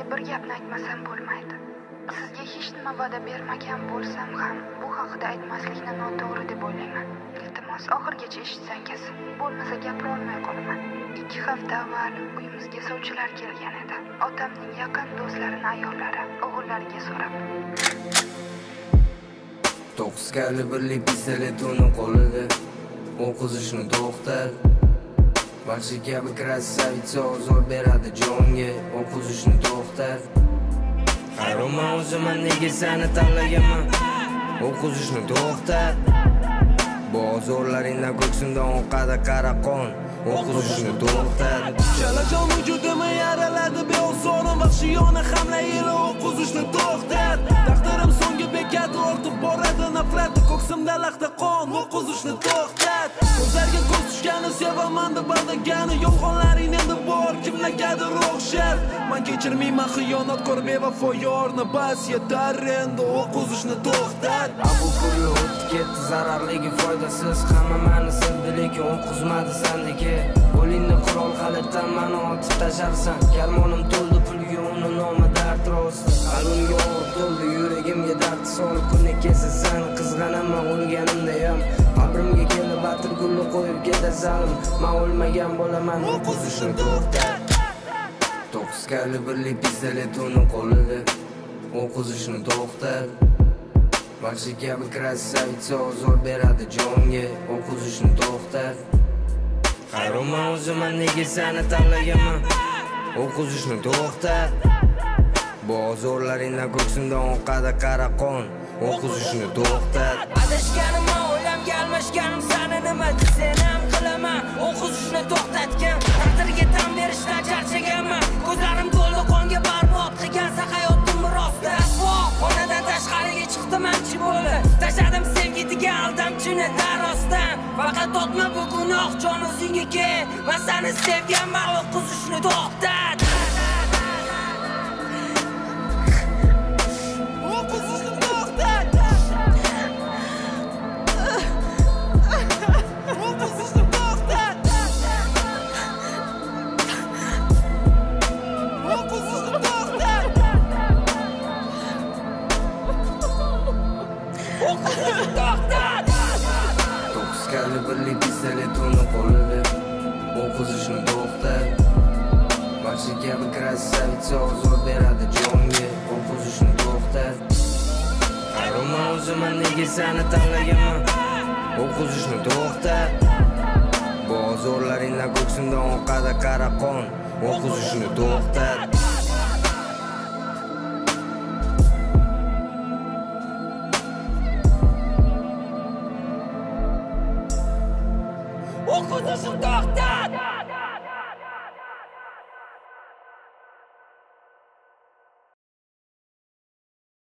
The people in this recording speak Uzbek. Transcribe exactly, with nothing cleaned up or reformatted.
bir gapni aytmasam bo'lmaydi. Sizga hech nima va'da bermagan bo'lsam ham bu haqida aytmaslikni noto'g'ri deb o'ylayman. Iltimos oxirigacha eshitsangiz, bo'lmasa gapira olmay qolaman. ikki hafta avval uyimizga sovchilar kelgan edi. Otamning yaqin do'stlarini ayollari, o'g'illariga so'rab. to'qqiz kalibrli pistolet uni qo'lida. O'qizishni to'xtat. Vahshiy kabi krasavitsa ozor beradi jonga. O'qizishni to'xtat. Hayronman o'ziman nega seni tanlaganman. O'qizishni to'xtat. Bozorlaringdan ko'ksimdan oqadi qara qon. O'qizishni to'xtat. Chalajon vujudimni yaraladi beo'zorim vahshiyona hamla ila. O'qizishni to'xtat. Taqdirim so'nggi bekat ortib boradi nafrati ko'ksimda laxta qon. O'qizishni to'xtat. Ko'zlarga ko'z tushgani sevaman deb aldagani yolg'onlaring endi bor kimlargadir o'xshar. Men kechirmayman xiyonatkor bevafo yorni bas yetar endi. O'qizishni to'xtat. Bu pulni o'tib ketdi zararligi foydasiz. Hamma meni sevdi lekin o'qizmadi sendiki. Qo'lingni qurol qalatdan meni otib tasharsan. Karmonim to'ldi pulga uni nomi dard rosti. Qalbimga o'q to'ldi yuragimga dard solib kuni kelsa seni qizg'anaman o'lganimda ham. Qabrimga kelib atir gulni qo'yib ketasan. Men o'lmagan bo'laman. O'qizishni to'xtat. to'qqiz kalibrli pistolet uni qo'lida. O'qizishni to'xtat. Vahshiy kabi krasavitsa ozor beradi jonga. O'qizishni to'xtat. Hayronman o'ziman nega seni tanlaganman. O'qizishni to'xtat. Bozorlaringdan ko'ksimdan oqadi qara qon. O'qizishni to'xtat. Adashganimni o'ylamga almashganim seni nima desam ham qilaman. O'qizishni to'xtatgan taqdirga tan berishdan charchaganman. Ko'zlarim to'ldi qonga barbod qilgansa hayotim rostda. Onadan tashqariga chiqdim ancha bo'ldi. Tashladim sevgi degan aldamchini darosdan. Faqat otma bu gunoh jon o'zingga kel. Men seni sevganman. O'qizishni to'xtat. O'qizishni to'xtat. O'qizishni to'xtat. O'qizishni to'xtat. O'qizishni to'xtat. to'qqiz kalibrli pistolet uni qo'lida. O'qizishni to'xtat. Vahshiy kabi krasavitsa ozor beradi jonga. O'qizishni to'xtat. Hayronman o'ziman nega seni tanlaganman. O'qizishni to'xtat. Bozorlaringdan ko'ksimdan oqadi qara qon. O'qizishni to'xtat. O'qizishni to'xtat.